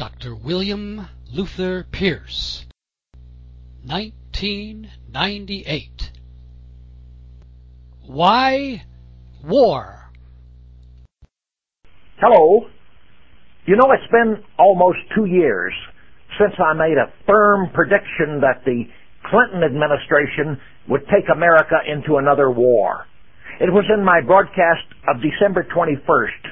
Dr. William Luther Pierce, 1998. Why War? Hello. You know, it's been almost 2 years since I made a firm prediction that the Clinton administration would take America into another war. It was in my broadcast of December 21st,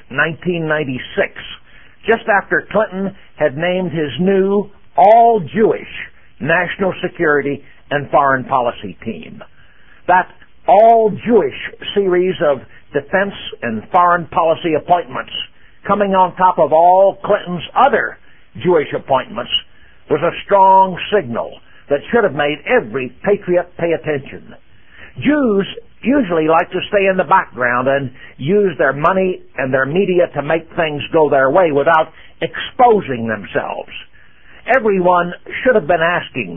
1996, just after Clinton had named his new all-Jewish national security and foreign policy team. That all-Jewish series of defense and foreign policy appointments, coming on top of all Clinton's other Jewish appointments, was a strong signal that should have made every patriot pay attention. Jews usually like to stay in the background and use their money and their media to make things go their way without exposing themselves. Everyone should have been asking,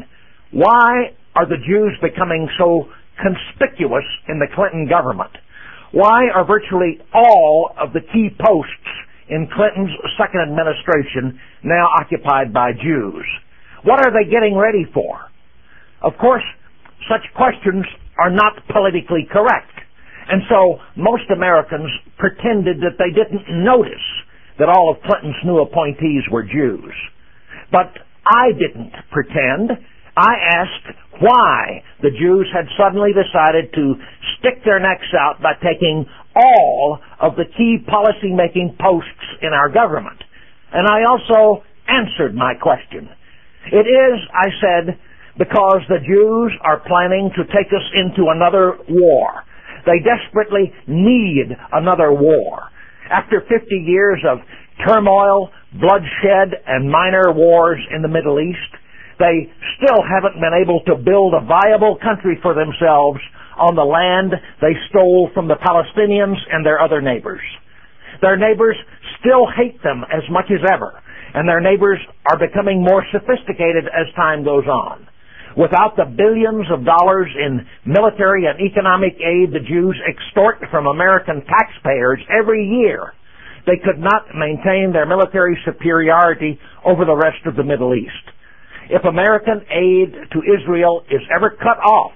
why are the Jews becoming so conspicuous in the Clinton government? Why are virtually all of the key posts in Clinton's second administration now occupied by Jews? What are they getting ready for? Of course, such questions are not politically correct, and so most Americans pretended that they didn't notice that all of Clinton's new appointees were Jews. But I didn't pretend. I asked why the Jews had suddenly decided to stick their necks out by taking all of the key policy-making posts in our government. And I also answered my question. It is, I said, because the Jews are planning to take us into another war. They desperately need another war. After 50 years of turmoil, bloodshed, and minor wars in the Middle East, they still haven't been able to build a viable country for themselves on the land they stole from the Palestinians and their other neighbors. Their neighbors still hate them as much as ever, and their neighbors are becoming more sophisticated as time goes on. Without the billions of dollars in military and economic aid the Jews extort from American taxpayers every year, they could not maintain their military superiority over the rest of the Middle East. If American aid to Israel is ever cut off,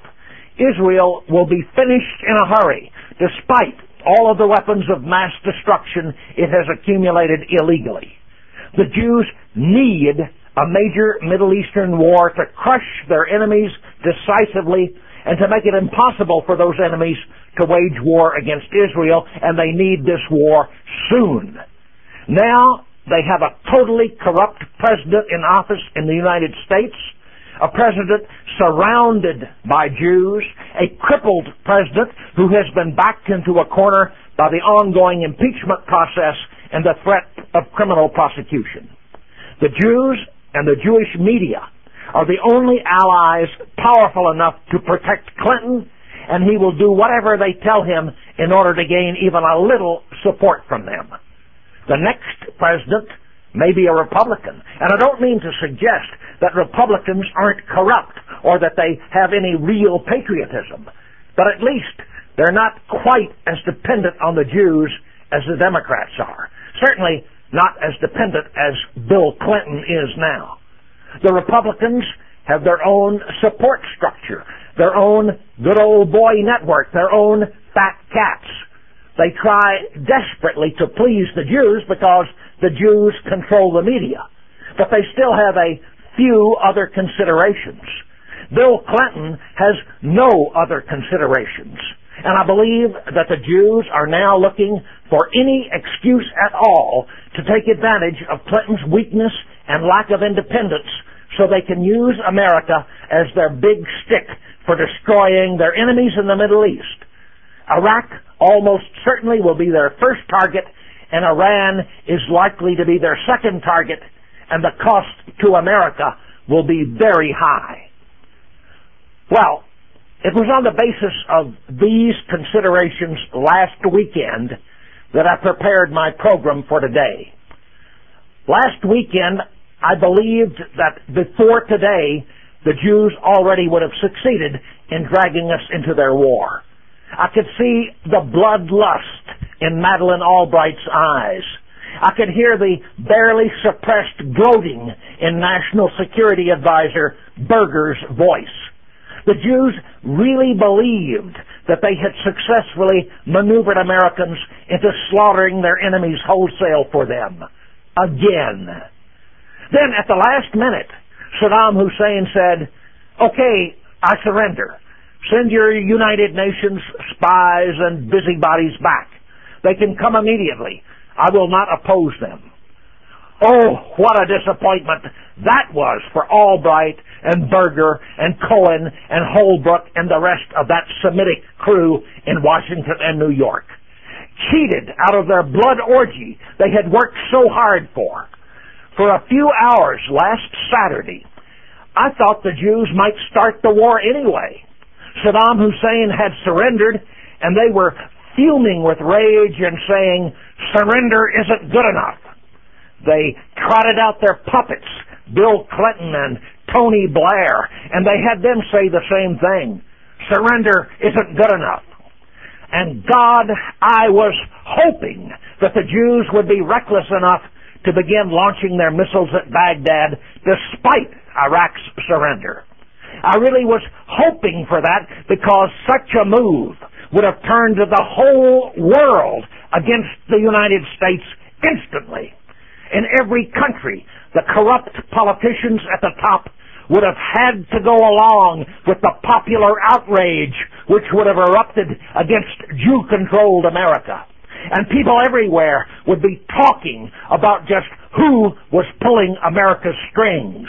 Israel will be finished in a hurry, despite all of the weapons of mass destruction it has accumulated illegally. The Jews need a major Middle Eastern war to crush their enemies decisively and to make it impossible for those enemies to wage war against Israel, and they need this war soon. Now they have a totally corrupt president in office in the United States, a president surrounded by Jews, a crippled president who has been backed into a corner by the ongoing impeachment process and the threat of criminal prosecution. The Jews and the Jewish media are the only allies powerful enough to protect Clinton, and he will do whatever they tell him in order to gain even a little support from them. The next president may be a Republican, and I don't mean to suggest that Republicans aren't corrupt or that they have any real patriotism, but at least they're not quite as dependent on the Jews as the Democrats are. Certainly not as dependent as Bill Clinton is now. The Republicans have their own support structure, their own good old boy network, their own fat cats. They try desperately to please the Jews because the Jews control the media, but they still have a few other considerations. Bill Clinton has no other considerations. And I believe that the Jews are now looking for any excuse at all to take advantage of Clinton's weakness and lack of independence so they can use America as their big stick for destroying their enemies in the Middle East. Iraq almost certainly will be their first target, and Iran is likely to be their second target, and the cost to America will be very high. Well, it was on the basis of these considerations last weekend that I prepared my program for today. Last weekend, I believed that before today, the Jews already would have succeeded in dragging us into their war. I could see the bloodlust in Madeleine Albright's eyes. I could hear the barely suppressed gloating in National Security Advisor Berger's voice. The Jews really believed that they had successfully maneuvered Americans into slaughtering their enemies wholesale for them. Again. Then, at the last minute, Saddam Hussein said, "Okay, I surrender. Send your United Nations spies and busybodies back. They can come immediately. I will not oppose them." Oh, what a disappointment that was for Albright and Berger and Cohen and Holbrooke and the rest of that Semitic crew in Washington and New York. Cheated out of their blood orgy they had worked so hard for. For a few hours last Saturday, I thought the Jews might start the war anyway. Saddam Hussein had surrendered, and they were fuming with rage and saying, "Surrender isn't good enough." They trotted out their puppets, Bill Clinton and Tony Blair, and they had them say the same thing. Surrender isn't good enough. And God, I was hoping that the Jews would be reckless enough to begin launching their missiles at Baghdad despite Iraq's surrender. I really was hoping for that because such a move would have turned the whole world against the United States instantly. In every country, the corrupt politicians at the top would have had to go along with the popular outrage which would have erupted against Jew-controlled America. And people everywhere would be talking about just who was pulling America's strings.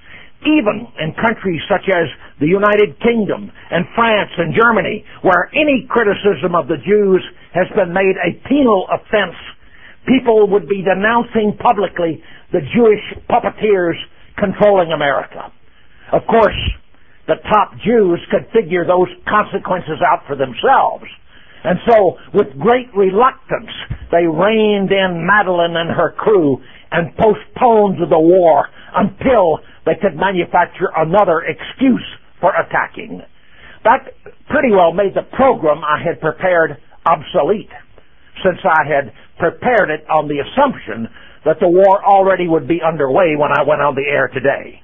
Even in countries such as the United Kingdom and France and Germany, where any criticism of the Jews has been made a penal offense, people would be denouncing publicly the Jewish puppeteers controlling America. Of course, the top Jews could figure those consequences out for themselves. And so, with great reluctance, they reined in Madeline and her crew and postponed the war until they could manufacture another excuse for attacking. That pretty well made the program I had prepared obsolete, since I had prepared it on the assumption that the war already would be underway when I went on the air today.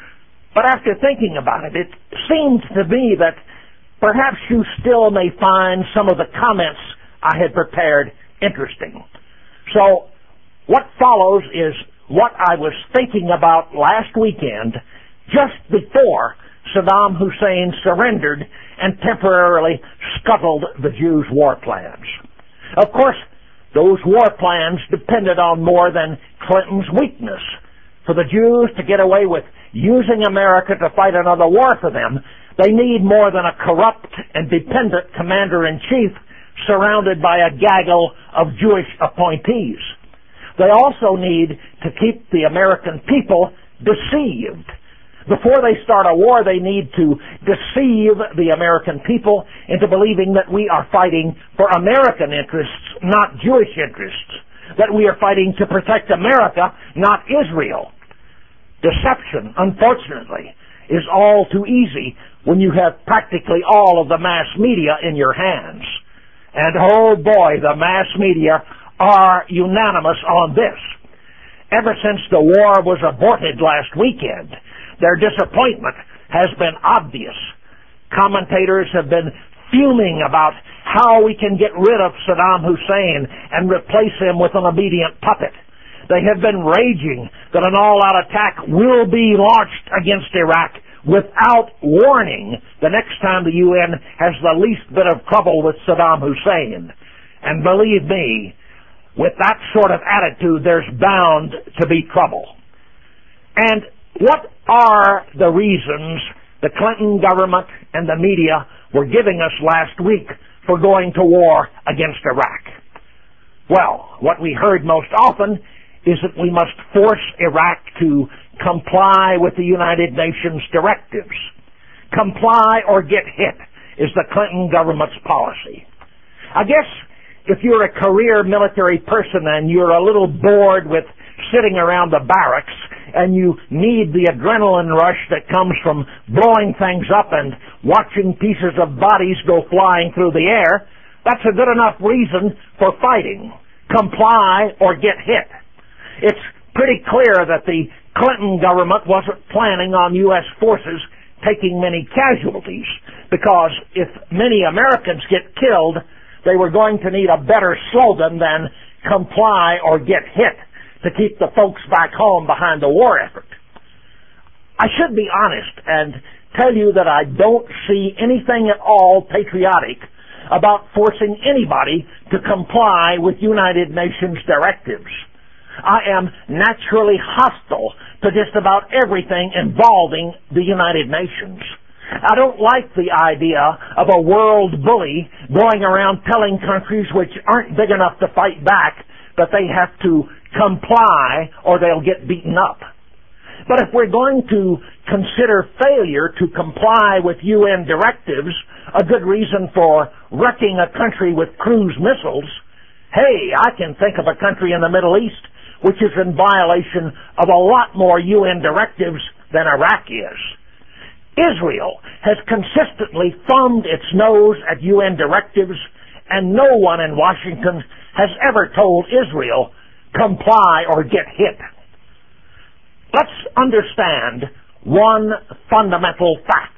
But after thinking about it, it seemed to me that perhaps you still may find some of the comments I had prepared interesting. So, what follows is what I was thinking about last weekend, just before Saddam Hussein surrendered and temporarily scuttled the Jews' war plans. Of course, those war plans depended on more than Clinton's weakness. For the Jews to get away with using America to fight another war for them, they need more than a corrupt and dependent commander-in-chief surrounded by a gaggle of Jewish appointees. They also need to keep the American people deceived. Before they start a war, they need to deceive the American people into believing that we are fighting for American interests, not Jewish interests. That we are fighting to protect America, not Israel. Deception, unfortunately, is all too easy when you have practically all of the mass media in your hands. And oh boy, the mass media are unanimous on this. Ever since the war was aborted last weekend, their disappointment has been obvious. Commentators have been fuming about how we can get rid of Saddam Hussein and replace him with an obedient puppet. They have been raging that an all-out attack will be launched against Iraq without warning the next time the UN has the least bit of trouble with Saddam Hussein. And believe me, with that sort of attitude, there's bound to be trouble. And what are the reasons the Clinton government and the media were giving us last week for going to war against Iraq? Well, what we heard most often is that we must force Iraq to comply with the United Nations directives. Comply or get hit is the Clinton government's policy. I guess if you're a career military person and you're a little bored with sitting around the barracks and you need the adrenaline rush that comes from blowing things up and watching pieces of bodies go flying through the air, that's a good enough reason for fighting. Comply or get hit. It's pretty clear that the Clinton government wasn't planning on U.S. forces taking many casualties, because if many Americans get killed, they were going to need a better slogan than comply or get hit to keep the folks back home behind the war effort. I should be honest and tell you that I don't see anything at all patriotic about forcing anybody to comply with United Nations directives. I am naturally hostile to just about everything involving the United Nations. I don't like the idea of a world bully going around telling countries which aren't big enough to fight back that they have to comply or they'll get beaten up. But if we're going to consider failure to comply with UN directives a good reason for wrecking a country with cruise missiles, hey, I can think of a country in the Middle East which is in violation of a lot more UN directives than Iraq is. Israel has consistently thumbed its nose at UN directives, and no one in Washington has ever told Israel, comply or get hit. Let's understand one fundamental fact.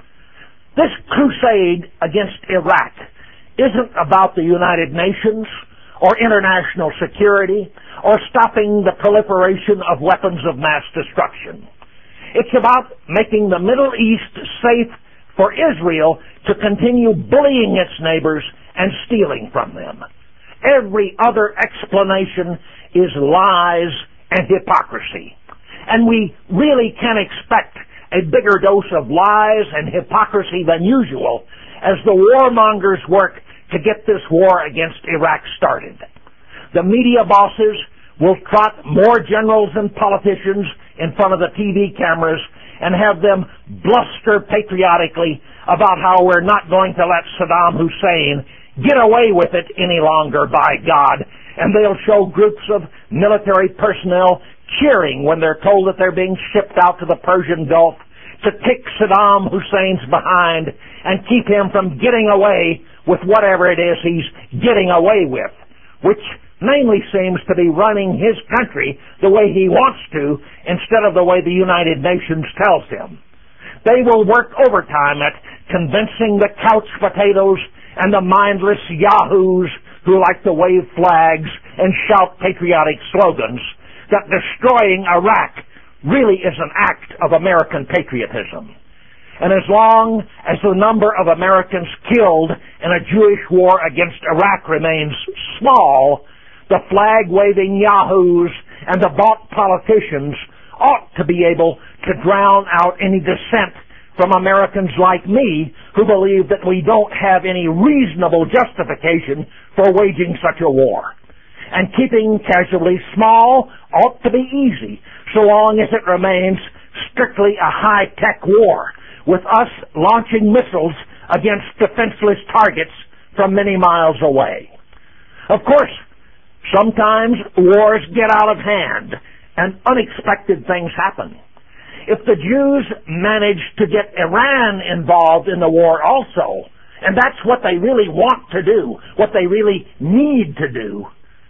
This crusade against Iraq isn't about the United Nations or international security or stopping the proliferation of weapons of mass destruction. It's about making the Middle East safe for Israel to continue bullying its neighbors and stealing from them. Every other explanation is lies and hypocrisy. And we really can expect a bigger dose of lies and hypocrisy than usual as the warmongers work to get this war against Iraq started. The media bosses will trot more generals and politicians in front of the TV cameras and have them bluster patriotically about how we're not going to let Saddam Hussein get away with it any longer, by God. And they'll show groups of military personnel cheering when they're told that they're being shipped out to the Persian Gulf to kick Saddam Hussein's behind and keep him from getting away with whatever it is he's getting away with, which mainly seems to be running his country the way he wants to instead of the way the United Nations tells him. They will work overtime at convincing the couch potatoes and the mindless yahoos who like to wave flags and shout patriotic slogans that destroying Iraq really is an act of American patriotism. And as long as the number of Americans killed in a Jewish war against Iraq remains small, the flag-waving yahoos and the bought politicians ought to be able to drown out any dissent from Americans like me who believe that we don't have any reasonable justification for waging such a war. And keeping casualties small ought to be easy, so long as it remains strictly a high-tech war, with us launching missiles against defenseless targets from many miles away. Of course, sometimes wars get out of hand and unexpected things happen. If the Jews manage to get Iran involved in the war also, and that's what they really want to do, what they really need to do,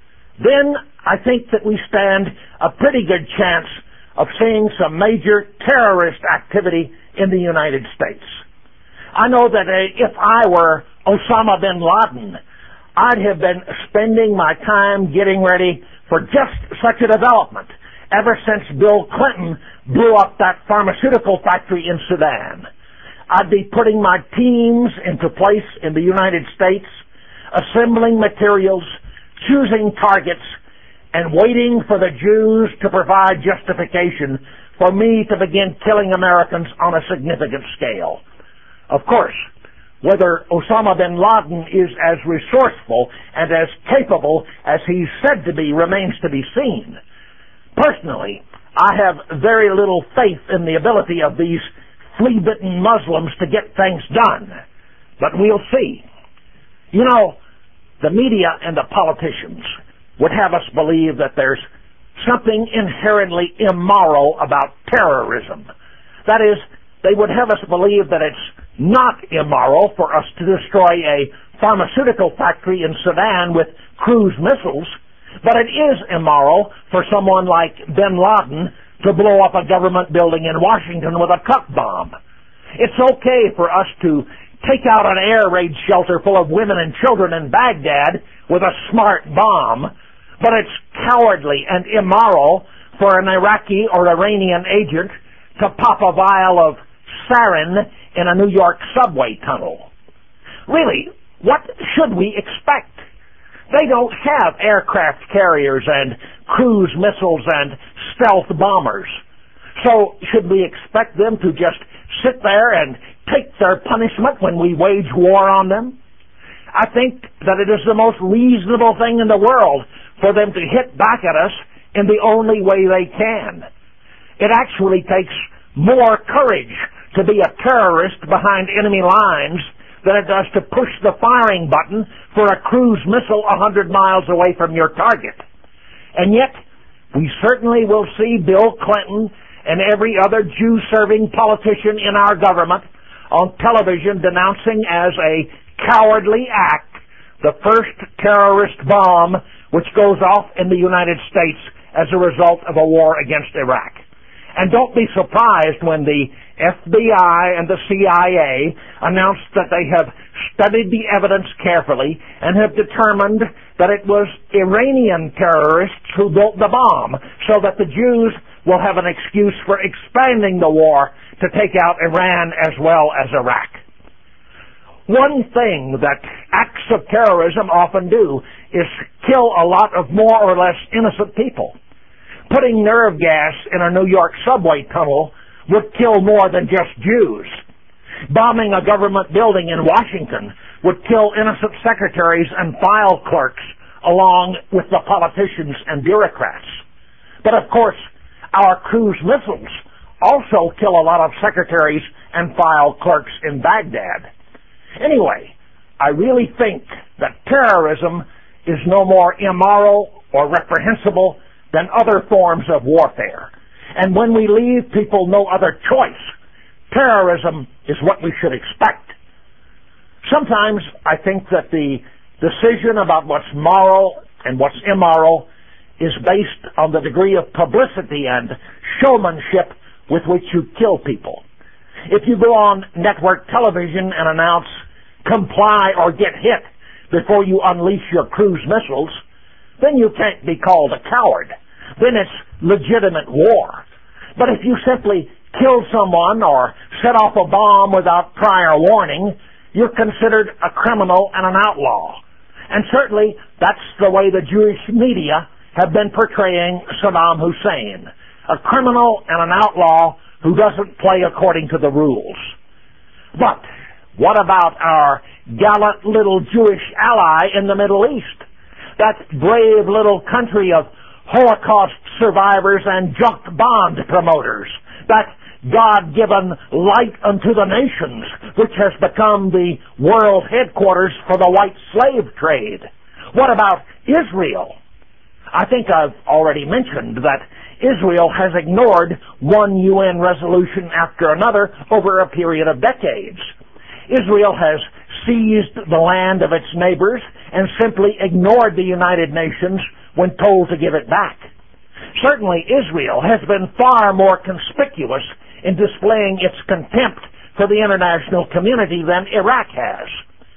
then I think that we stand a pretty good chance of seeing some major terrorist activity in the United States. I know that if I were Osama bin Laden, I'd have been spending my time getting ready for just such a development ever since Bill Clinton blew up that pharmaceutical factory in Sudan. I'd be putting my teams into place in the United States, assembling materials, choosing targets, and waiting for the Jews to provide justification for me to begin killing Americans on a significant scale. Of course, whether Osama bin Laden is as resourceful and as capable as he's said to be remains to be seen. Personally, I have very little faith in the ability of these flea-bitten Muslims to get things done. But we'll see. You know, the media and the politicians would have us believe that there's something inherently immoral about terrorism. That is, they would have us believe that it's not immoral for us to destroy a pharmaceutical factory in Sudan with cruise missiles, But it is immoral for someone like bin Laden to blow up a government building in Washington with a cup bomb. It's okay for us to take out an air raid shelter full of women and children in Baghdad with a smart bomb, but it's cowardly and immoral for an Iraqi or Iranian agent to pop a vial of sarin in a New York subway tunnel. Really, what should we expect? They don't have aircraft carriers and cruise missiles and stealth bombers. So should we expect them to just sit there and take their punishment when we wage war on them? I think that it is the most reasonable thing in the world for them to hit back at us in the only way they can. It actually takes more courage to be a terrorist behind enemy lines than it does to push the firing button for a cruise missile 100 miles away from your target. And yet, we certainly will see Bill Clinton and every other Jew-serving politician in our government on television denouncing as a cowardly act the first terrorist bomb which goes off in the United States as a result of a war against Iraq. And don't be surprised when the FBI and the CIA announced that they have studied the evidence carefully and have determined that it was Iranian terrorists who built the bomb, so that the Jews will have an excuse for expanding the war to take out Iran as well as Iraq. One thing that acts of terrorism often do is kill a lot of more or less innocent people. Putting nerve gas in a New York subway tunnel would kill more than just Jews. Bombing a government building in Washington would kill innocent secretaries and file clerks along with the politicians and bureaucrats. But of course, our cruise missiles also kill a lot of secretaries and file clerks in Baghdad. Anyway, I really think that terrorism is no more immoral or reprehensible than other forms of warfare. And when we leave people no other choice, terrorism is what we should expect. Sometimes I think that the decision about what's moral and what's immoral is based on the degree of publicity and showmanship with which you kill people. If you go on network television and announce, "Comply or get hit," before you unleash your cruise missiles, then you can't be called a coward. Then it's legitimate war. But if you simply kill someone or set off a bomb without prior warning, you're considered a criminal and an outlaw. And certainly that's the way the Jewish media have been portraying Saddam Hussein, a criminal and an outlaw who doesn't play according to the rules. But what about our gallant little Jewish ally in the Middle East? That brave little country of Holocaust survivors and junk bond promoters, that God-given light unto the nations, which has become the world headquarters for the white slave trade. What about Israel? I think I've already mentioned that Israel has ignored one UN resolution after another over a period of decades. Israel has seized the land of its neighbors and simply ignored the United Nations when told to give it back. Certainly Israel has been far more conspicuous in displaying its contempt for the international community than Iraq has.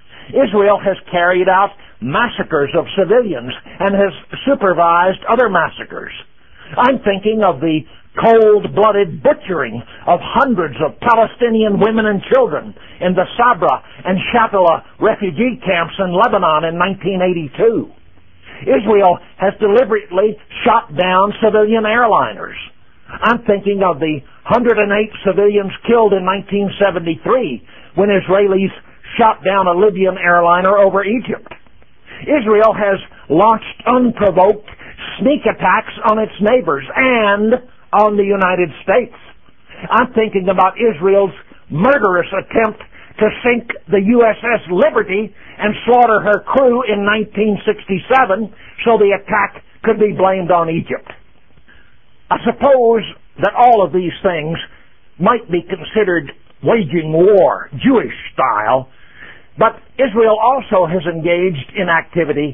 Israel has carried out massacres of civilians and has supervised other massacres. I'm thinking of the cold-blooded butchering of hundreds of Palestinian women and children in the Sabra and Shatila refugee camps in Lebanon in 1982. Israel has deliberately shot down civilian airliners. I'm thinking of the 108 civilians killed in 1973 when Israelis shot down a Libyan airliner over Egypt. Israel has launched unprovoked sneak attacks on its neighbors and on the United States. I'm thinking about Israel's murderous attempt to sink the USS Liberty and slaughter her crew in 1967 so the attack could be blamed on Egypt. I suppose that all of these things might be considered waging war, Jewish style, but Israel also has engaged in activity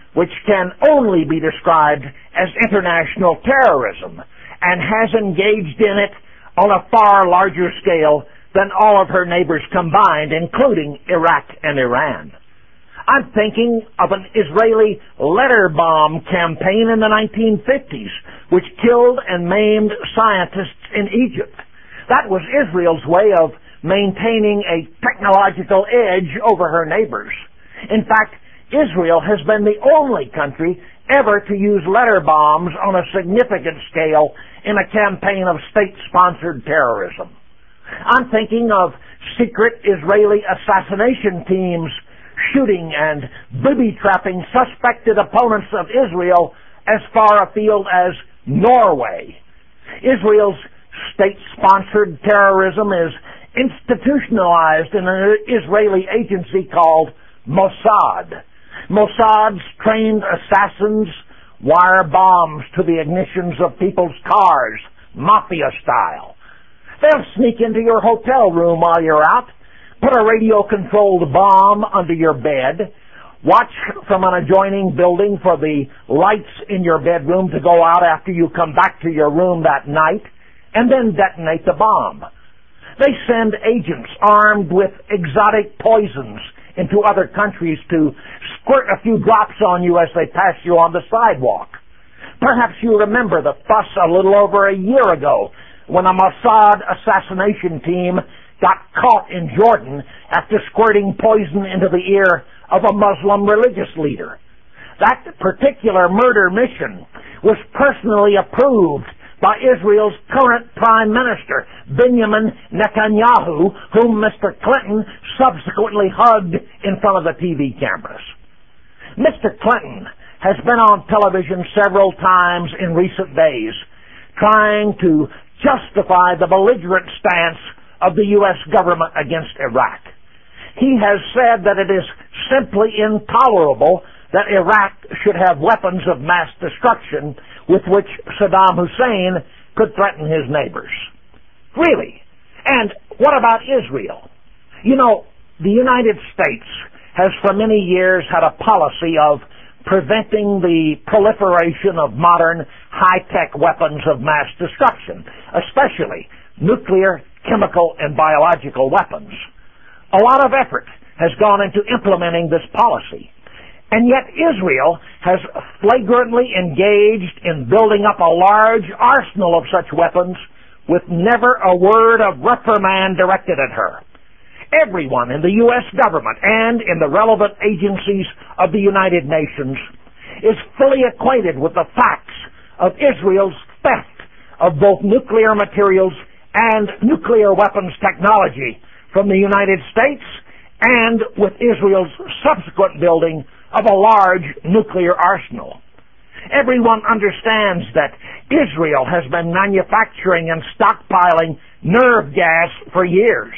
which can only be described as international terrorism, and has engaged in it on a far larger scale than all of her neighbors combined, including Iraq and Iran. I'm thinking of an Israeli letter bomb campaign in the 1950s, which killed and maimed scientists in Egypt. That was Israel's way of maintaining a technological edge over her neighbors. In fact, Israel has been the only country ever to use letter bombs on a significant scale in a campaign of state-sponsored terrorism. I'm thinking of secret Israeli assassination teams shooting and booby-trapping suspected opponents of Israel as far afield as Norway. Israel's state-sponsored terrorism is institutionalized in an Israeli agency called Mossad. Mossad's trained assassins wire bombs to the ignitions of people's cars, mafia style. They'll sneak into your hotel room while you're out, put a radio-controlled bomb under your bed, watch from an adjoining building for the lights in your bedroom to go out after you come back to your room that night, and then detonate the bomb. They send agents armed with exotic poisons into other countries to squirt a few drops on you as they pass you on the sidewalk. Perhaps you remember the fuss a little over a year ago when a Mossad assassination team got caught in Jordan after squirting poison into the ear of a Muslim religious leader. That particular murder mission was personally approved by Israel's current Prime Minister, Benjamin Netanyahu, whom Mr. Clinton subsequently hugged in front of the TV cameras. Mr. Clinton has been on television several times in recent days trying to justify the belligerent stance of the U.S. government against Iraq. He has said that it is simply intolerable that Iraq should have weapons of mass destruction with which Saddam Hussein could threaten his neighbors. Really? And what about Israel? You know, the United States has for many years had a policy of preventing the proliferation of modern high-tech weapons of mass destruction, especially nuclear, chemical, and biological weapons. A lot of effort has gone into implementing this policy. And yet Israel has flagrantly engaged in building up a large arsenal of such weapons with never a word of reprimand directed at her. Everyone in the U.S. government and in the relevant agencies of the United Nations is fully acquainted with the facts of Israel's theft of both nuclear materials and nuclear weapons technology from the United States, and with Israel's subsequent building of a large nuclear arsenal. Everyone understands that Israel has been manufacturing and stockpiling nerve gas for years.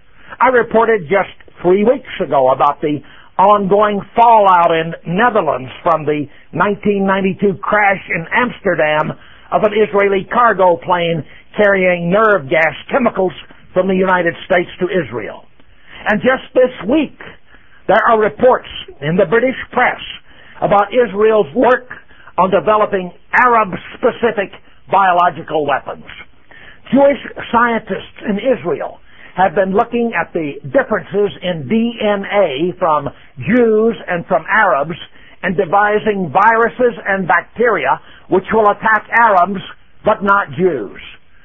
I reported just 3 weeks ago about the ongoing fallout in Netherlands from the 1992 crash in Amsterdam of an Israeli cargo plane carrying nerve gas chemicals from the United States to Israel. And just this week, there are reports in the British press about Israel's work on developing Arab-specific biological weapons. Jewish scientists in Israel have been looking at the differences in DNA from Jews and from Arabs and devising viruses and bacteria which will attack Arabs but not Jews.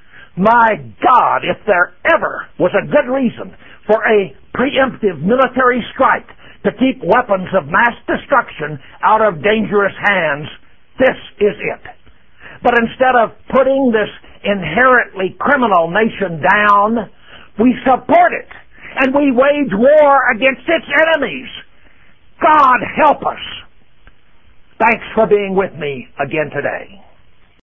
My God, if there ever was a good reason for a preemptive military strike to keep weapons of mass destruction out of dangerous hands, this is it. But instead of putting this inherently criminal nation down, we support it and we wage war against its enemies. God help us. Thanks for being with me again today.